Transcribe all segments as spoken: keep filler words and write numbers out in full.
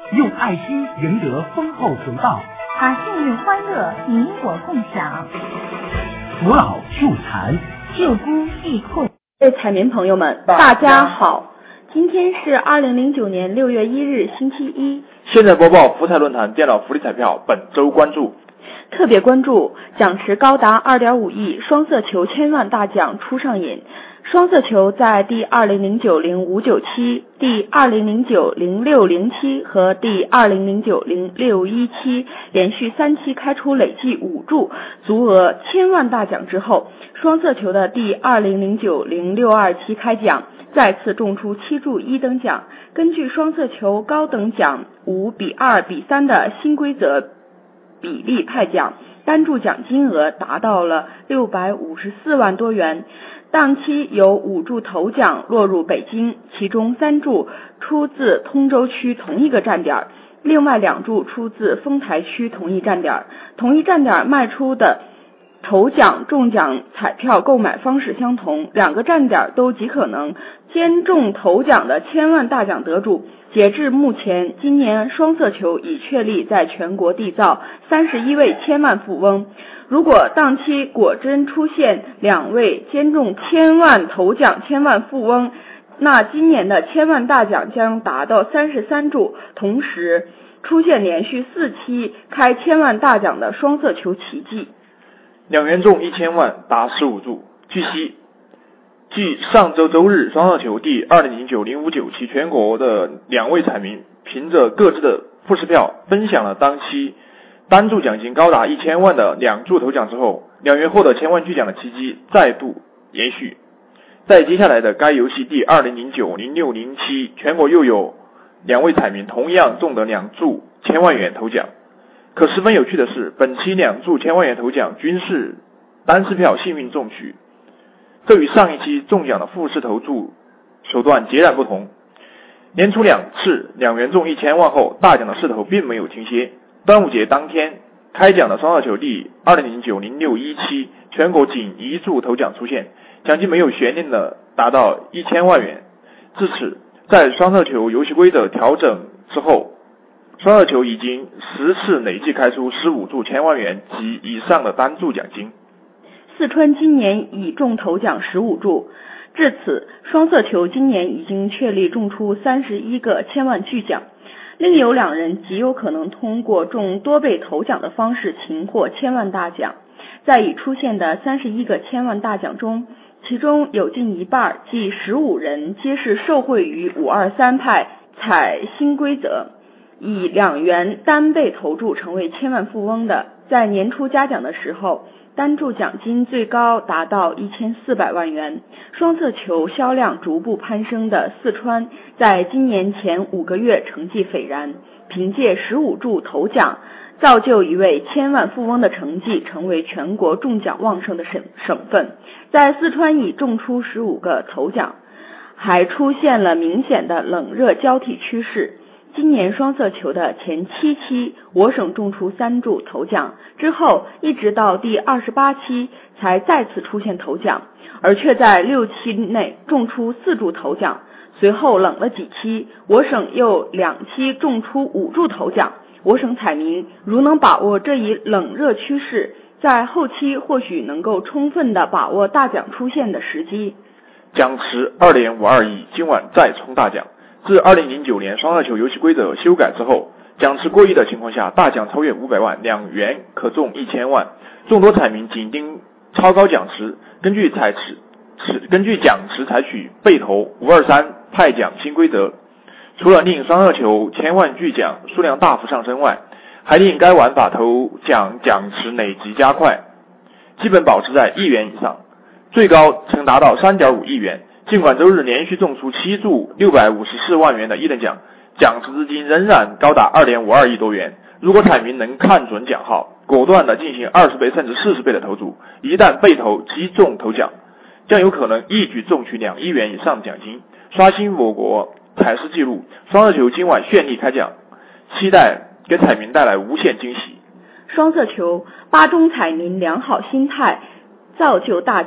用爱心赢得丰厚回报， 把幸运欢乐你我共享， 扶老助残， 救孤济困。 各位彩民朋友们，大家好，今天是二零零九年六月一日星期一。 现在播报福彩论坛电脑福利彩票本周关注。 特别关注奖池高达 二点五亿，双色球千万大奖初上瘾。双色球在第二零零九零五九七、第二零零九零六零七和第二零零九零六一七连续三期开出累计五注，足额千万大奖之后，双色球的第二零零九零六二七开奖，再次中出七注一等奖。根据双色球高等奖五比二比三的新规则比例派奖，单注奖金额达到了六百五十四万多元。当期有五注头奖落入北京，其中三注出自通州区同一个站点，另外两注出自丰台区同一站点。同一站点卖出的头奖中奖彩票购买方式相同，两个站点都极可能兼中头奖的千万大奖得主。截至目前，今年双色球已确立在全国缔造三十一位千万富翁。如果当期果真出现两位兼中千万头奖千万富翁，那今年的千万大奖将达到三十三注，同时出现连续四期开千万大奖的双色球奇迹。 两元中一千万达十五注。据悉，继上周周日双色球第二零零九零五九期全国的两位彩民凭着各自的复式票分享了当期单注奖金高达一千万的两注头奖之后，两元获得千万巨奖的奇迹再度延续。在接下来的该游戏第二零零九零六零七，全国又有两位彩民同样中得两注千万元头奖。可十分有趣的是，本期两注千万元头奖均是单式票幸运中取，这与上一期中奖的复式投注手段截然不同。连出两次两元中一千万后，大奖的势头并没有停歇。端午节当天开奖的双色球第二零零九零六一七，全国仅一注头奖出现，奖金没有悬念的达到一千万元。至此，在双色球游戏规则调整之后，双色球已经十次累计开出十五注千万元及以上的单注奖金。 四川今年已中头奖十五注，至此双色球今年已经确立中出三十一个千万巨奖。另有两人极有可能通过中多倍头奖的方式擒获千万大奖。在已出现的三十一个千万大奖中，其中有近一半，即十五人皆是受惠于五二三派彩新规则，以两元单倍投注成为千万富翁的。在年初嘉奖的时候，单注奖金最高达到一千四百万元。双色球销量逐步攀升的四川，在今年前五个月成绩斐然，凭借十五注头奖，造就一位千万富翁的成绩，成为全国中奖旺盛的省省份。在四川已中出十五个头奖，还出现了明显的冷热交替趋势。今年双色球的前七期，我省中出三注头奖，之后一直到第二十八期才再次出现头奖，而却在六期内中出四注头奖。随后冷了几期，我省又两期中出五注头奖。我省彩民如能把握这一冷热趋势，在后期或许能够充分的把握大奖出现的时机。 奖池 二点五二亿，今晚再冲大奖。自二零零九年双色球游戏规则修改之后，奖池过亿的情况下，大奖超越五百万，两元可中一千万。众多彩民紧盯超高奖池，根据彩池根据奖池采取倍投五二三派奖新规则，除了令双色球千万巨奖数量大幅上升外，还令该玩法头奖奖池累计加快，基本保持在一元以上，最高曾达到 三点五亿元。尽管周日连续中出七注六百五十四万元的一等奖，奖池资金仍然高达 二点五二亿多元。如果彩民能看准奖号，果断的进行二十倍甚至四十倍的投注，一旦被投击中头奖，将有可能一举中取两亿元以上的奖金，刷新我国彩市纪录。双色球今晚绚丽开奖，期待给彩民带来无限惊喜。 双色球八中彩民良好心态造就大奖。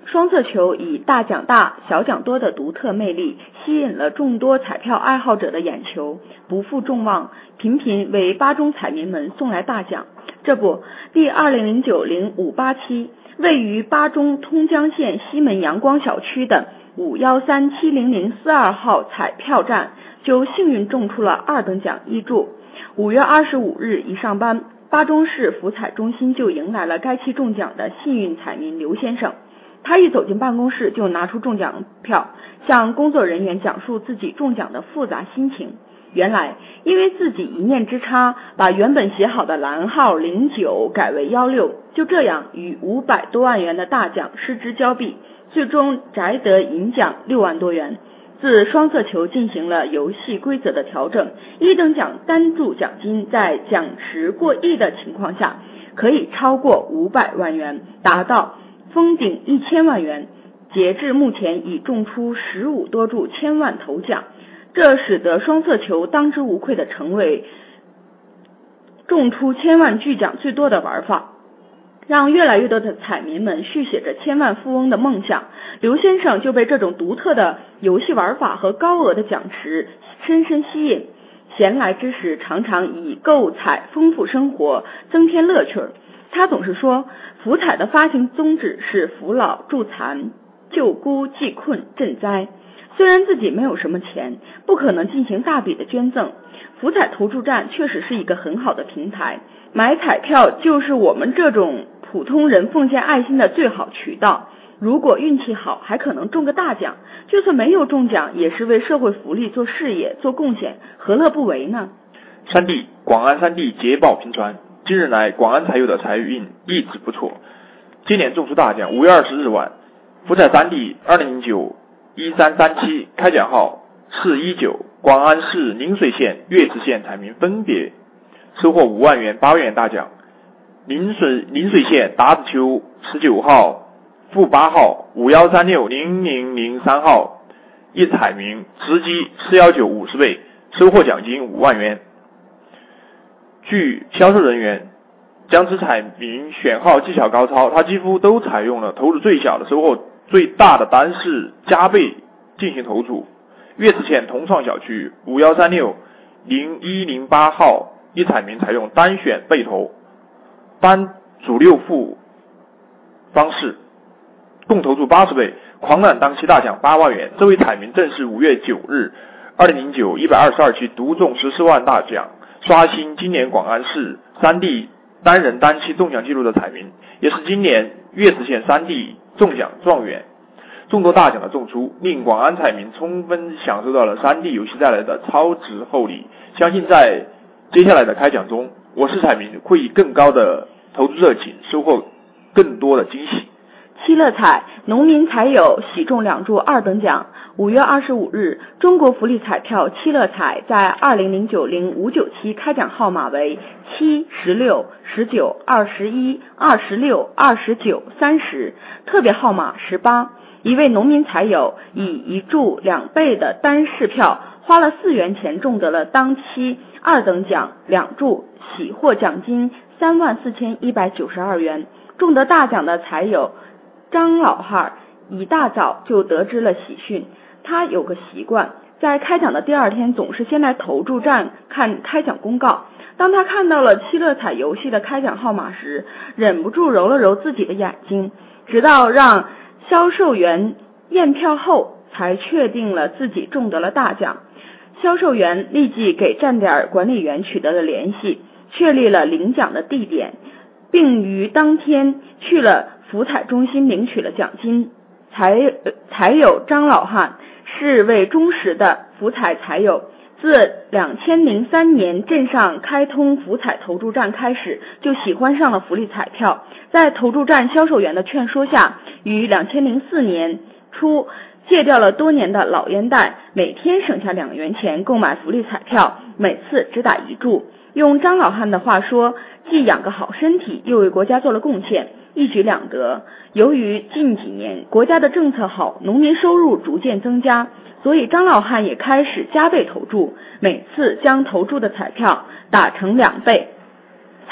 双色球以大奖大小奖多的独特魅力吸引了众多彩票爱好者的眼球，不负众望，频频为巴中彩民们送来大奖。这不，第二零零九零五八期位于巴中通江县西门阳光小区的五一三七零零四二号彩票站就幸运中出了二等奖一注。五月二十五日一上班，巴中市福彩中心就迎来了该期中奖的幸运彩民刘先生。他一走进办公室就拿出中奖票，向工作人员讲述自己中奖的复杂心情。原来因为自己一念之差，把原本写好的蓝号零九改为一六，就这样与五百多万元的大奖失之交臂，最终摘得银奖六万多元。自双色球进行了游戏规则的调整，一等奖单注奖金在奖池过亿的情况下可以超过五百万元，达到封顶一千万元。截至目前已中出十五多注千万头奖，这使得双色球当之无愧的成为中出千万巨奖最多的玩法，让越来越多的彩民们续写着千万富翁的梦想。刘先生就被这种独特的游戏玩法和高额的奖池深深吸引，闲来之时常常以购彩丰富生活，增添乐趣。他总是说，福彩的发行宗旨是扶老助残、救孤济困赈灾。虽然自己没有什么钱，不可能进行大笔的捐赠，福彩投注站确实是一个很好的平台，买彩票就是我们这种普通人奉献爱心的最好渠道。如果运气好，还可能中个大奖，就算没有中奖，也是为社会福利做事业做贡献，何乐不为呢？ 三地广安三地捷报频传，近日来广安彩友的财运一直不错，今年中出大奖。五月二十日晚，福彩三地二零零九一三三七开奖号四一九，广安市宁水县、月池县彩民分别收获五万元、八万元大奖。宁水宁水县达子丘十九号、负八号、五一三六零零零三号一彩民直击四一九五十倍，收获奖金五万元。据销售人员，将此彩民选号技巧高超，他几乎都采用了投入最小的收获最大的单式加倍进行投注。月池县同创小区五一三六零一零八号一彩民采用单选倍投、单主六负方式，共投注八十倍，狂揽当期大奖八万元。这位彩民正是五月九日二零零九一百二十二期独中十四万大奖，刷新今年广安市三地单人单期中奖记录的彩民，也是今年月池县三地中奖状元。众多大奖的中出，令广安彩民充分享受到了三地游戏带来的超值厚利。相信在接下来的开奖中，我市彩民会以更高的投资热情收获更多的惊喜。 七乐彩农民彩友喜中两注二等奖。五月二十五日，中国福利彩票七乐彩在二零零九零五九期开奖号码为七、十六、十九、二十一、二十六、二十九、三十，特别号码十八。一位农民彩友以一注两倍的单式票，花了四元钱中得了当期二等奖两注，喜获奖金三万四千一百九十二元。中得大奖的彩友张老汉一大早就得知了喜讯。他有个习惯，在开奖的第二天总是先来投注站看开奖公告。当他看到了七乐彩游戏的开奖号码时，忍不住揉了揉自己的眼睛，直到让销售员验票后才确定了自己中得了大奖。销售员立即给站点管理员取得了联系，确立了领奖的地点，并于当天去了福彩中心领取了奖金。彩彩友张老汉是位忠实的福彩彩友，自二零零三年镇上开通福彩投注站开始，就喜欢上了福利彩票。在投注站销售员的劝说下，于二零零四年初戒掉了多年的老烟袋，每天省下两元钱购买福利彩票，每次只打一注。用张老汉的话说，既养个好身体，又为国家做了贡献，一举两得。由于近几年国家的政策好，农民收入逐渐增加，所以张老汉也开始加倍投注，每次将投注的彩票打成两倍。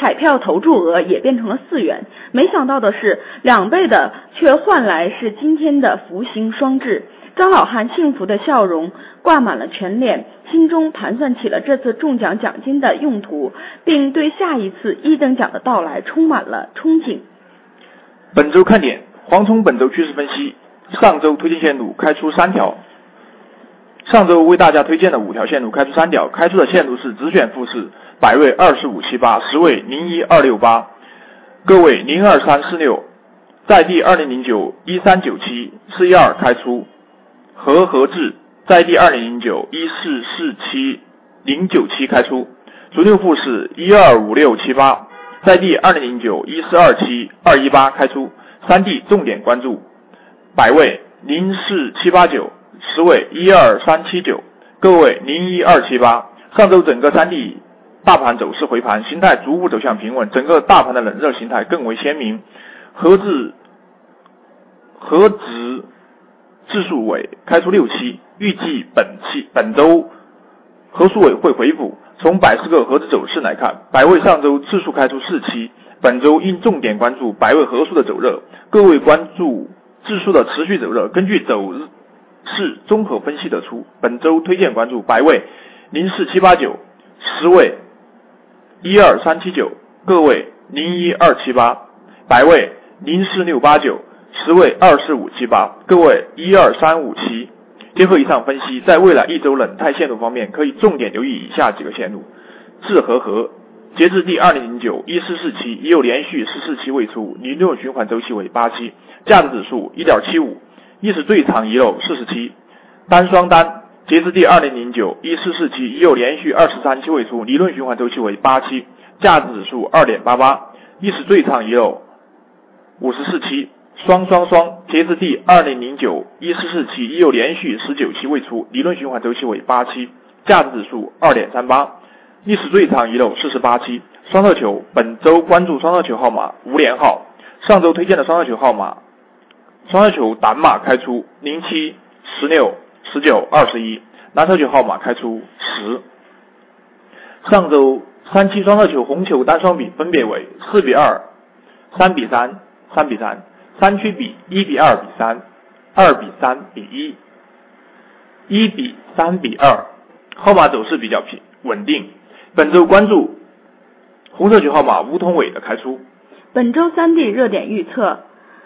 彩票投注额也变成了四元。没想到的是，两倍的却换来是今天的福星双至。张老汉幸福的笑容挂满了全脸，心中盘算起了这次中奖奖金的用途，并对下一次一等奖的到来充满了憧憬。 本周看点：黄铜本周趋势分析。上周推荐线路开出三条，上周为大家推荐的五条线路开出三条，开出的线路是直选复式，百位二十五七八，十位零一二六八，各位零二三四六，在地二零零九一三九七四一二开出，和合制在地二零零九一四四七零九七开出，主六复式一二五六七八，在地二零零九一四二七二一八开出，三地重点关注，百位零四七八九，十位一二三七九，各位零一二七八。上周整个三地大盘走势回盘，形态逐步走向平稳，整个大盘的冷热形态更为鲜明。和指和指指数尾开出六期，预计本期本周和数尾会回补。从百十个和指走势来看，百位上周次数开出四期，本周应重点关注百位和数的走热，各位关注指数的持续走热。根据走势综合分析得出，本周推荐关注百位零四七八九，十位一二三七九，各位零一二七八，百位零四六八九，十位二四五七八，各位一二三五七。结合以上分析，在未来一周冷态线路方面，可以重点留意以下几个线路。至和合，截至第二零零九一四四期，已有连续十四期未出，理论循环周期为八期，价值指数 一点七五，历史最长遗漏四十期。单双单，截至第二零零九一四四期，已有连续二十三期未出，理论循环周期为八期，价值指数 二点八八，历史最长遗漏五十四期。双双双，截至第二零零九一四四期，已有连续十九期未出，理论循环周期为八期，价值指数 二点三八，历史最长遗漏四十八期。双色球，本周关注双色球号码五连号，上周推荐的双色球号码，双色球单码开出零七、十六、十九、二十一，蓝色球号码开出十。上周三期双色球红球单双比分别为四比二、三比三、三比三。三区比一比二比三，二比三比一，一比三比二，号码走势比较平稳定。本周关注红色球号码梧桐尾的开出。 本周三地热点预测，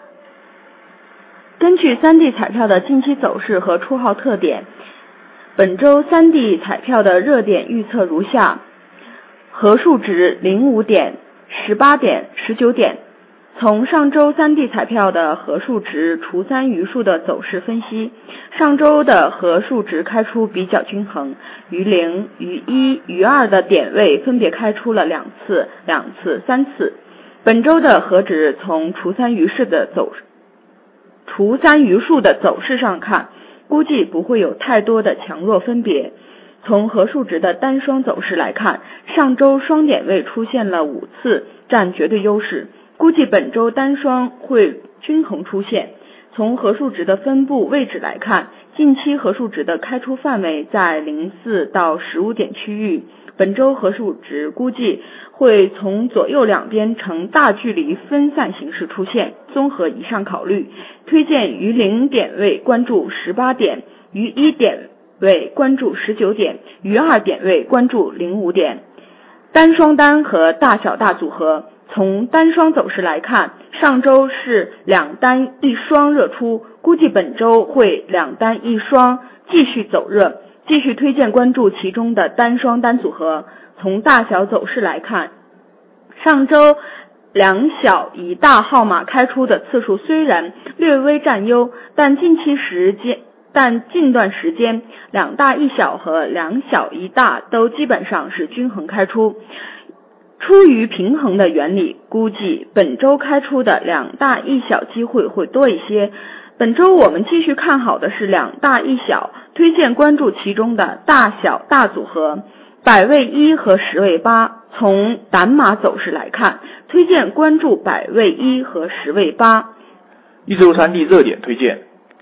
根据三地彩票的近期走势和出号特点，本周三地彩票的热点预测如下：和数值零五点、十八点、十九点。从上周三地彩票的和数值除三余数的走势分析，上周的和数值开出比较均衡，余零、余一、余二的点位分别开出了两次、两次、三次。本周的和值从除三余数的走除三余数的走势上看，估计不会有太多的强弱分别。从和数值的单双走势来看，上周双点位出现了五次，占绝对优势。估计本周单双会均衡出现。从和数值的分布位置来看，近期和数值的开出范围在零四到十五点区域，本周和数值估计会从左右两边呈大距离分散形式出现。综合以上考虑，推荐于零点位关注十八点，于一点位关注十九点，于二点位关注零五点。单双单和大小大组合，从单双走势来看，上周是两单一双热出，估计本周会两单一双继续走热，继续推荐关注其中的单双单组合。从大小走势来看，上周两小一大号码开出的次数虽然略微占优，但近期时间但近段时间两大一小和两小一大都基本上是均衡开出。出于平衡的原理，估计本周开出的两大一小机会会多一些。本周我们继续看好的是两大一小，推荐关注其中的大小大组合，百位一和十位八。从单码走势来看，推荐关注百位一和十位八。 一周三地热点推荐。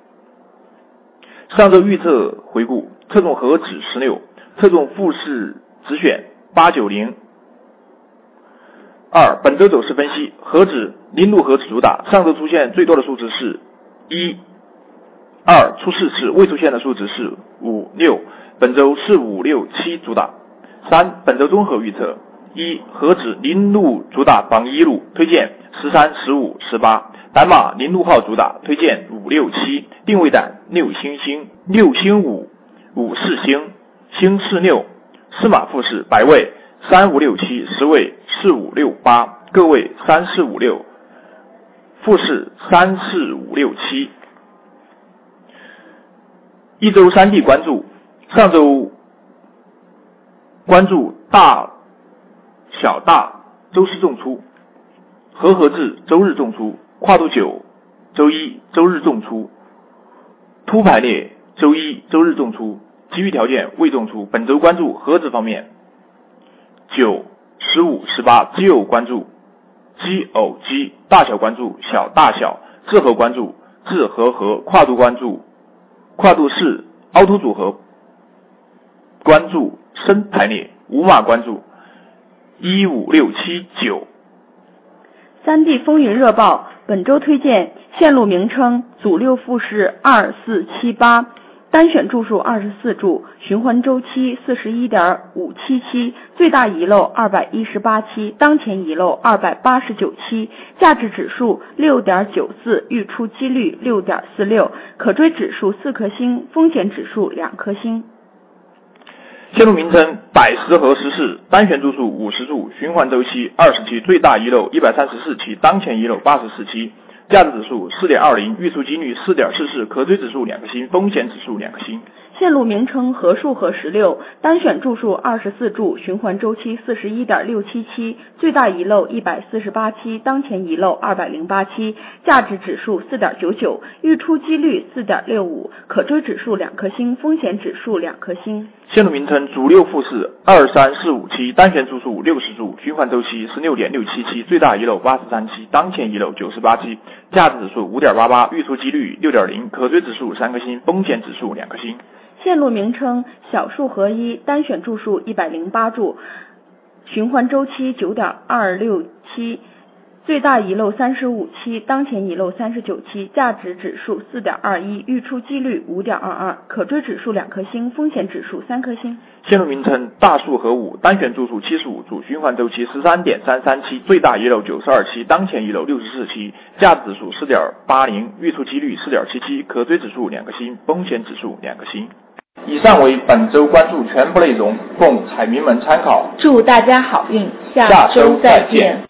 上周预测回顾，侧重和指十六，侧重复式直选八九零。 二、本周走势分析，恒指零度恒指主打，上周出现最多的数值是一、二，出四次未出现的数值是五、六，本周是五、六、七主打。三、本周综合预测，一、恒指零路主打榜一路，推荐十三、十五、十八，胆马零路号主打，推荐五、六、七，定位胆六星星、六星五、五四星、星四六，司马复式百位三、五、六、七，十位四、五、六、八，各位三、四、五、六，复式三、四、五、六、七。一周三地关注，上周关注大小大周四重出，和合制周日重出，跨度九周一周日重出，凸排列周一周日重出，机遇条件未重出。本周关注合指方面，九、十五、十八基偶关注，基偶基大小关注，小大小字合关注，字合合跨度关注，跨度四凹凸组合关注，深排列五码关注，一、五、六、七、九。 三 D 风云热报本周推荐线路名称组六复式二四七八，单选注数二十四注，循环周期 四十一点五七七，最大遗漏二百一十八期，当前遗漏二百八十九期，价值指数 六点九四，预出几率 六点四六，可追指数四颗星，风险指数两颗星。 线路名称百十和十四，单选注数五十注，循环周期二十期，最大遗漏一百三十四期，当前遗漏八十四期，价值指数 四点二零，预出几率 四点四四，可追指数两颗星，风险指数两颗星。 线路名称合数和十六，单选注数二十四注，循环周期 四十一点六七七，最大遗漏一百四十八期，当前遗漏二百零八期，价值指数 四点九九，预出几率 四点六五，可追指数两颗星，风险指数两颗星。 线路名称主六复式二三四五七，单选注数六十注，循环周期 十六点六七七，最大遗漏八十三期，当前遗漏九十八期，价值指数 五点八八，预出几率 六点零，可追指数三颗星，风险指数两颗星。 线路名称小数合一，单选注数一百零八注，循环周期 九点二六七，最大遗漏三十五期，当前遗漏三十九期，价值指数 四点二一，预出几率 五点二二，可追指数两颗星，风险指数三颗星。 线路名称大数合五，单选注数七十五注，循环周期 十三点三三七，最大遗漏九十二期，当前遗漏六十四期，价值指数 四点八零，预出几率 四点七七，可追指数两颗星，风险指数两颗星。以上为本周关注全部内容，供彩民们参考。 祝大家好运， 下周再见。